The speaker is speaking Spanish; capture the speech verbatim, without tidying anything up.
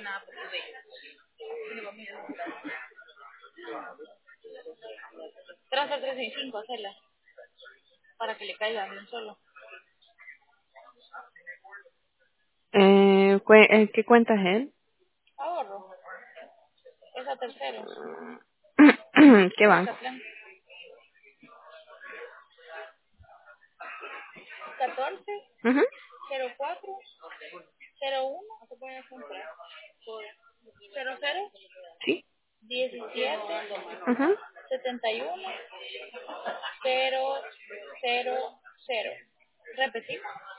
Transfer trescientos sesenta y cinco, hacerla. Para que le caiga de un solo. Eh, cue- eh, ¿Qué cuenta es él? Ahorro. Esa tercero. ¿Qué banco? Catlán. catorce, Ujú. cero cuatro, cero uno, ¿se puede comprar? cero cero, Sí. diecisiete, Ujú. setenta y uno, cero cero cero. Repetimos.